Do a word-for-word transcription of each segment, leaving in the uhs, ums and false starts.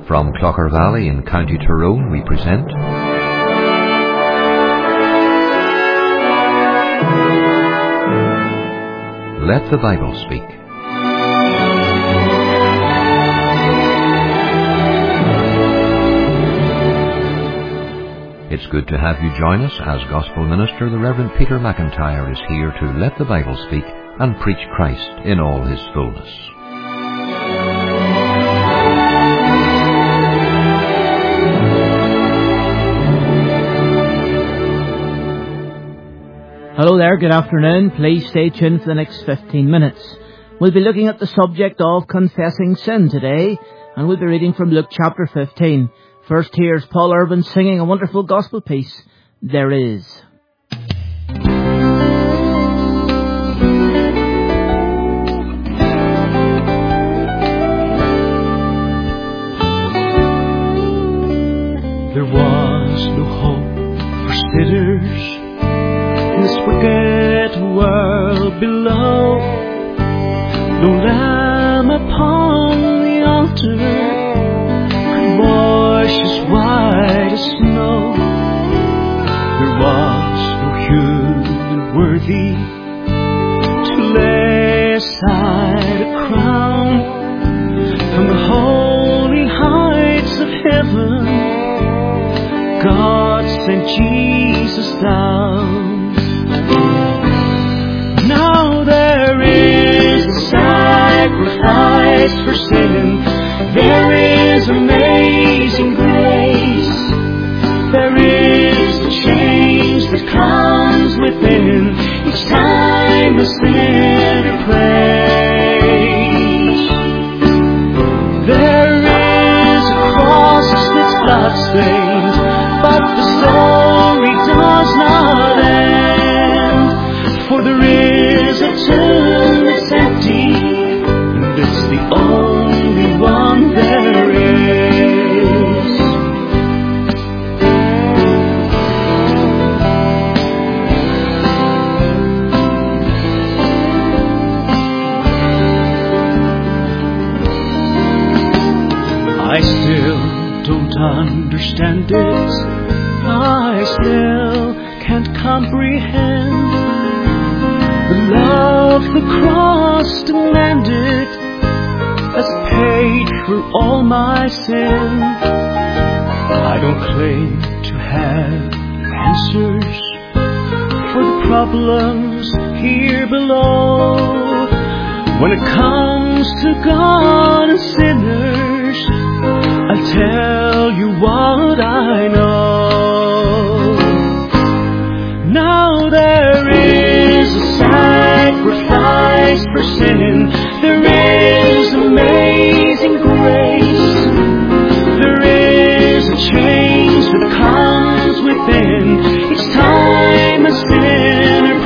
From Clocher Valley in County Tyrone we present Let the Bible Speak. It's good to have you join us as Gospel Minister the Reverend Peter McIntyre is here to let the Bible speak and preach Christ in all his fullness. Hello there, good afternoon. Please stay tuned for the next fifteen minutes. We'll be looking at the subject of confessing sin today, and we'll be reading from Luke chapter fifteen. First, here's Paul Irvin singing a wonderful gospel piece, There Is. There was no hope for sinners in this wicked world below. No lamb upon the altar could wash as white as snow. There was no human worthy to lay aside a crown. From the holy heights of heaven, God sent Jesus down. Now there is a sacrifice for sin. There is amazing grace. There is a change that comes within each time a sinner prays. There is a cross that's bloodstained, but the story does not end. For there is a tomb that's empty, and it's the only one there is. I still don't understand it. I still can't comprehend the love the cross demanded has paid for all my sin. I don't claim to have answers for the problems here below. When it comes to God and sinners, I'll tell you what I know. Now there is a sacrifice for sin. There is amazing grace. There is a change that comes within each time a sinner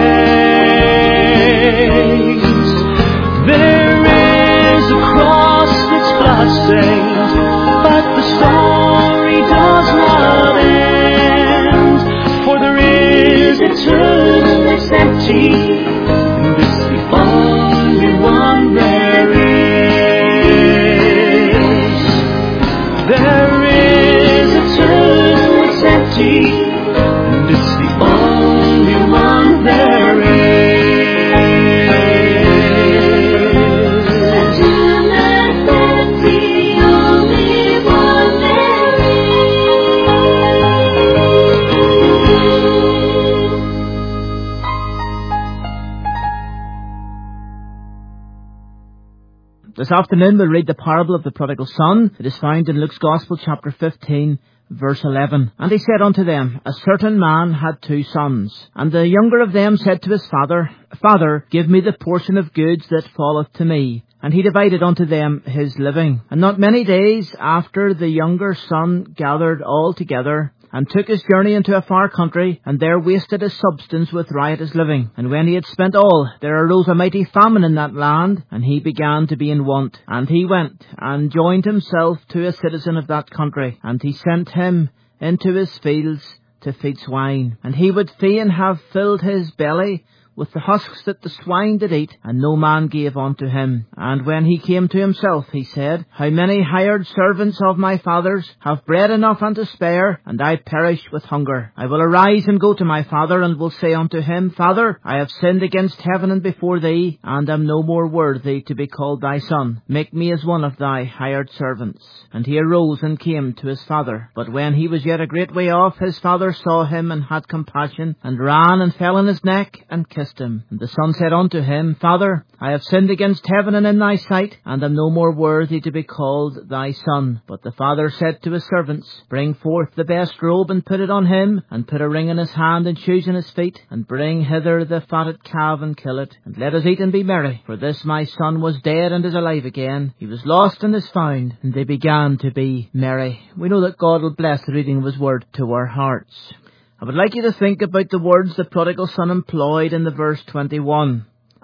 prays. There is a cross that's bloodstained, but the story does not end. For there is a tomb that's empty, and it's the only one there is. There is a tomb that's empty, and it's the only one there is. A tomb that's empty, only one there is. This afternoon we'll read the parable of the prodigal son. It is found in Luke's Gospel, chapter fifteen, verse eleven. And he said unto them, A certain man had two sons. And the younger of them said to his father, Father, give me the portion of goods that falleth to me. And he divided unto them his living. And not many days after, the younger son gathered all together, and took his journey into a far country, and there wasted his substance with riotous living. And when he had spent all, there arose a mighty famine in that land, and he began to be in want. And he went, and joined himself to a citizen of that country, and he sent him into his fields to feed swine. And he would fain have filled his belly with the husks that the swine did eat, and no man gave unto him. And when he came to himself, he said, How many hired servants of my father's have bread enough and to spare, and I perish with hunger? I will arise and go to my father, and will say unto him, Father, I have sinned against heaven and before thee, and am no more worthy to be called thy son. Make me as one of thy hired servants. And he arose and came to his father. But when he was yet a great way off, his father saw him, and had compassion, and ran and fell on his neck, and kissed him. And the son said unto him, Father, I have sinned against heaven and in thy sight, and am no more worthy to be called thy son. But the father said to his servants, Bring forth the best robe, and put it on him, and put a ring in his hand, and shoes in his feet, and bring hither the fatted calf, and kill it, and let us eat and be merry. For this my son was dead, and is alive again. He was lost, and is found. And they began to be merry. We know that God will bless the reading of his word to our hearts. I would like you to think about the words the prodigal son employed in the verse twenty-one.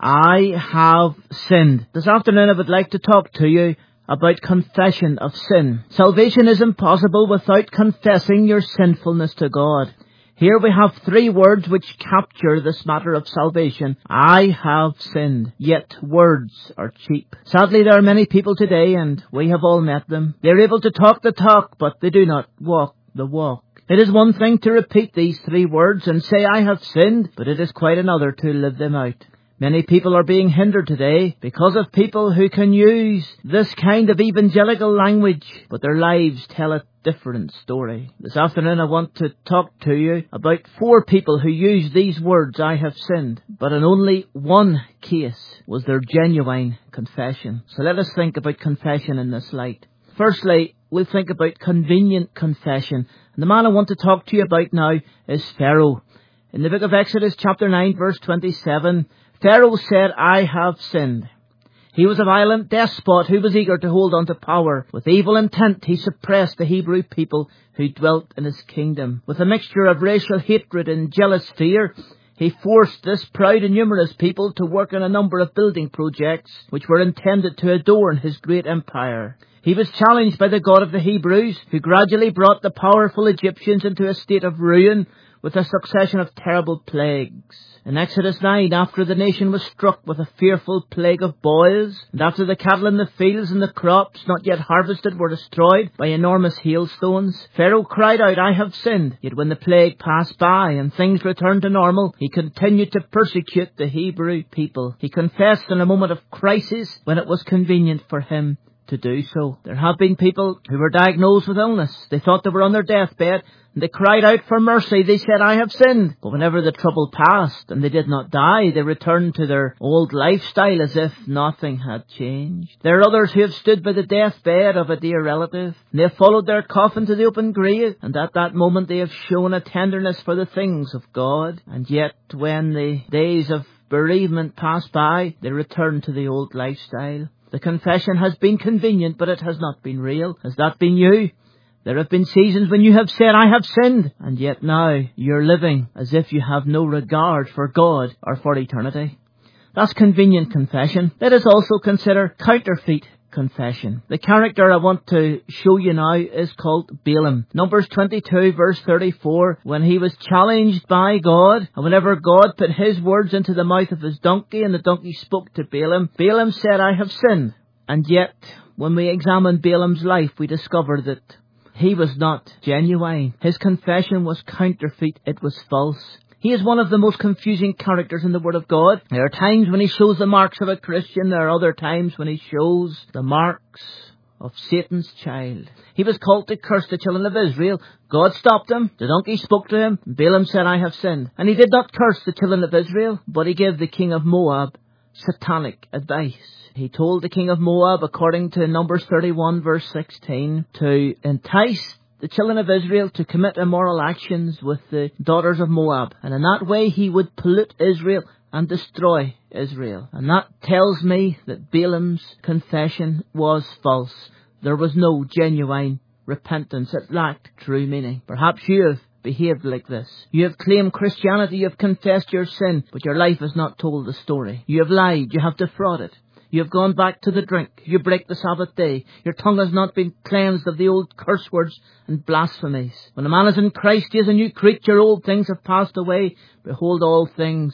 I have sinned. This afternoon I would like to talk to you about confession of sin. Salvation is impossible without confessing your sinfulness to God. Here we have three words which capture this matter of salvation. I have sinned. Yet words are cheap. Sadly, there are many people today, and we have all met them. They are able to talk the talk, but they do not walk the walk. It is one thing to repeat these three words and say, I have sinned, but it is quite another to live them out. Many people are being hindered today because of people who can use this kind of evangelical language, but their lives tell a different story. This afternoon I want to talk to you about four people who used these words, I have sinned, but in only one case was their genuine confession. So let us think about confession in this light. Firstly, we'll think about convenient confession. And the man I want to talk to you about now is Pharaoh. In the book of Exodus chapter nine verse twenty-seven, Pharaoh said, I have sinned. He was a violent despot who was eager to hold on to power. With evil intent, he suppressed the Hebrew people who dwelt in his kingdom. With a mixture of racial hatred and jealous fear, he forced this proud and numerous people to work on a number of building projects which were intended to adorn his great empire. He was challenged by the God of the Hebrews, who gradually brought the powerful Egyptians into a state of ruin with a succession of terrible plagues. In Exodus nine, after the nation was struck with a fearful plague of boils, and after the cattle in the fields and the crops not yet harvested were destroyed by enormous hailstones, Pharaoh cried out, I have sinned. Yet when the plague passed by and things returned to normal, he continued to persecute the Hebrew people. He confessed in a moment of crisis when it was convenient for him to do so. There have been people who were diagnosed with illness. They thought they were on their deathbed, and they cried out for mercy. They said, I have sinned. But whenever the trouble passed and they did not die, they returned to their old lifestyle as if nothing had changed. There are others who have stood by the deathbed of a dear relative, and they have followed their coffin to the open grave, and at that moment they have shown a tenderness for the things of God. And yet when the days of bereavement pass by, they return to the old lifestyle. The confession has been convenient, but it has not been real. Has that been you? There have been seasons when you have said, I have sinned, and yet now you're living as if you have no regard for God or for eternity. That's convenient confession. Let us also consider counterfeit confession. The character I want to show you now is called Balaam. Numbers twenty-two verse thirty-four, when he was challenged by God, and whenever God put his words into the mouth of his donkey and the donkey spoke to Balaam, Balaam said, I have sinned. And yet, when we examine Balaam's life, we discover that he was not genuine. His confession was counterfeit. It was false. He is one of the most confusing characters in the Word of God. There are times when he shows the marks of a Christian. There are other times when he shows the marks of Satan's child. He was called to curse the children of Israel. God stopped him. The donkey spoke to him. Balaam said, I have sinned. And he did not curse the children of Israel, but he gave the king of Moab satanic advice. He told the king of Moab, according to Numbers thirty-one verse sixteen, to entice the children of Israel to commit immoral actions with the daughters of Moab. And in that way he would pollute Israel and destroy Israel. And that tells me that Balaam's confession was false. There was no genuine repentance. It lacked true meaning. Perhaps you have behaved like this. You have claimed Christianity, you have confessed your sin, but your life has not told the story. You have lied, you have defrauded. You have gone back to the drink. You break the Sabbath day. Your tongue has not been cleansed of the old curse words and blasphemies. When a man is in Christ, he is a new creature. Old things have passed away. Behold, all things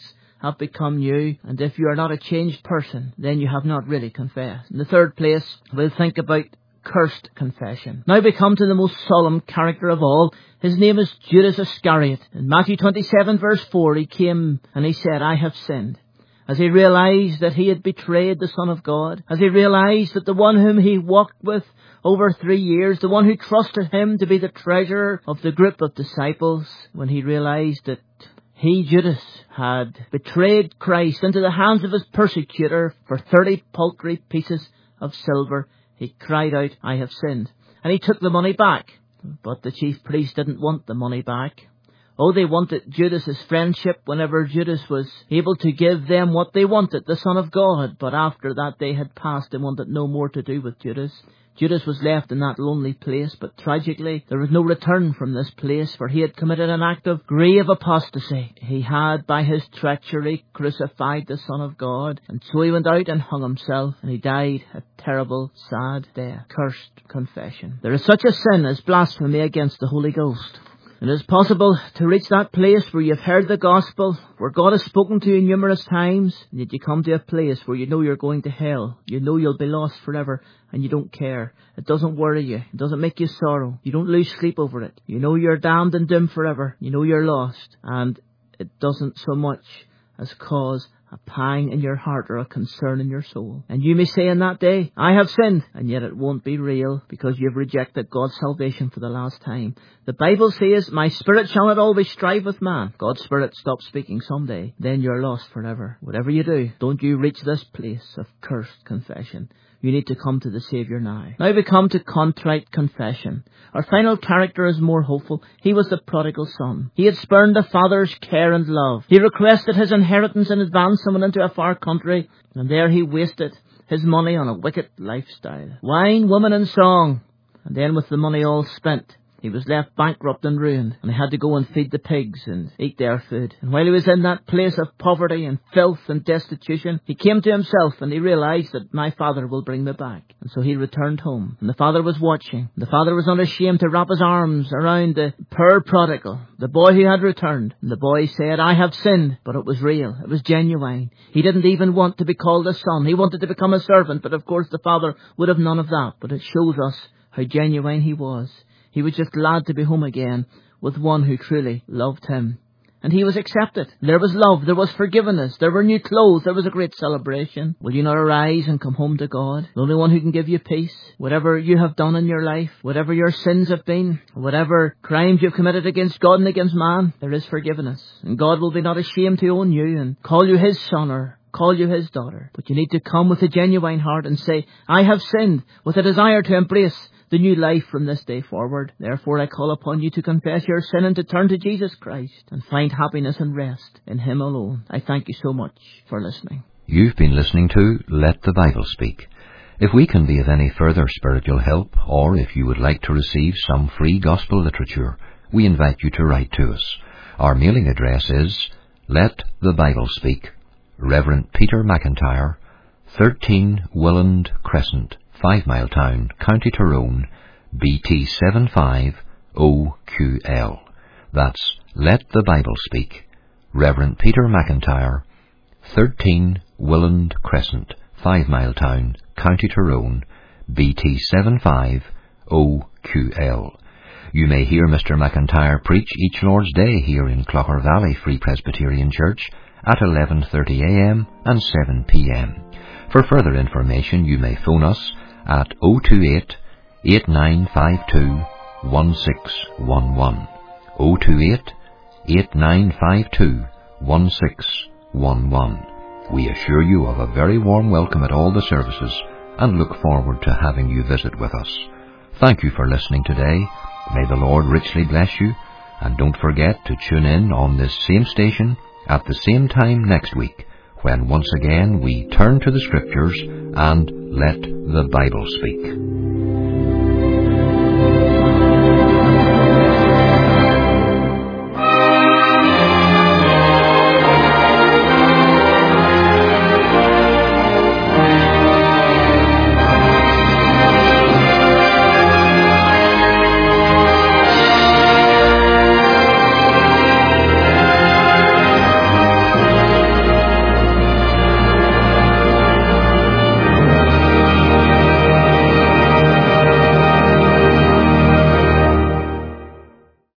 have become new, and if you are not a changed person, then you have not really confessed. In the third place, we'll think about cursed confession. Now we come to the most solemn character of all. His name is Judas Iscariot. In Matthew twenty-seven verse four, he came and he said, I have sinned. As he realized that he had betrayed the Son of God, as he realized that the one whom he walked with over three years, the one who trusted him to be the treasurer of the group of disciples, when he realized that he, Judas, had betrayed Christ into the hands of his persecutor for thirty paltry pieces of silver, he cried out, I have sinned. And he took the money back. But the chief priests didn't want the money back. Oh, they wanted Judas's friendship whenever Judas was able to give them what they wanted, the Son of God. But after that day had passed, they wanted no more to do with Judas. Judas was left in that lonely place, but tragically there was no return from this place, for he had committed an act of grave apostasy. He had, by his treachery, crucified the Son of God, and so he went out and hung himself, and he died a terrible, sad death. Cursed confession. There is such a sin as blasphemy against the Holy Ghost. It is possible to reach that place where you've heard the gospel, where God has spoken to you numerous times, and yet you come to a place where you know you're going to hell. You know you'll be lost forever, and you don't care. It doesn't worry you. It doesn't make you sorrow. You don't lose sleep over it. You know you're damned and doomed forever. You know you're lost. And it doesn't so much as cause a pang in your heart or a concern in your soul. And you may say in that day, I have sinned, and yet it won't be real because you've rejected God's salvation for the last time. The Bible says, my spirit shall not always strive with man. God's spirit stops speaking someday. Then you're lost forever. Whatever you do, don't you reach this place of cursed confession. You need to come to the Saviour now. Now we come to contrite confession. Our final character is more hopeful. He was the prodigal son. He had spurned the father's care and love. He requested his inheritance in advance and went into a far country, and there he wasted his money on a wicked lifestyle. Wine, woman and song. And then with the money all spent, he was left bankrupt and ruined, and he had to go and feed the pigs and eat their food. And while he was in that place of poverty and filth and destitution, he came to himself and he realized that my father will bring me back. And so he returned home. And the father was watching. The father was not ashamed to wrap his arms around the poor prodigal, the boy who had returned. And the boy said, I have sinned. But it was real. It was genuine. He didn't even want to be called a son. He wanted to become a servant. But of course the father would have none of that. But it shows us how genuine he was. He was just glad to be home again with one who truly loved him. And he was accepted. There was love. There was forgiveness. There were new clothes. There was a great celebration. Will you not arise and come home to God? The only one who can give you peace. Whatever you have done in your life, whatever your sins have been, whatever crimes you've committed against God and against man, there is forgiveness. And God will be not ashamed to own you and call you his son or call you his daughter. But you need to come with a genuine heart and say, I have sinned, with a desire to embrace the new life from this day forward. Therefore I call upon you to confess your sin and to turn to Jesus Christ and find happiness and rest in him alone. I thank you so much for listening. You've been listening to Let the Bible Speak. If we can be of any further spiritual help, or if you would like to receive some free gospel literature, we invite you to write to us. Our mailing address is Let the Bible Speak, Reverend Peter McIntyre, thirteen Willand Crescent, Five Mile Town, County Tyrone, B T seven five O Q L. That's Let the Bible Speak, Reverend Peter McIntyre, thirteen Willand Crescent, Five Mile Town, County Tyrone, B T seven five O Q L. You may hear Mister McIntyre preach each Lord's Day here in Clocher Valley Free Presbyterian Church at eleven thirty a m and seven p m. For further information, you may phone us at oh two eight, eight nine five two, one six one one. oh two eight, eight nine five two, one six one one. We assure you of a very warm welcome at all the services and look forward to having you visit with us. Thank you for listening today. May the Lord richly bless you, and don't forget to tune in on this same station at the same time next week, when once again we turn to the Scriptures and let the Bible speak.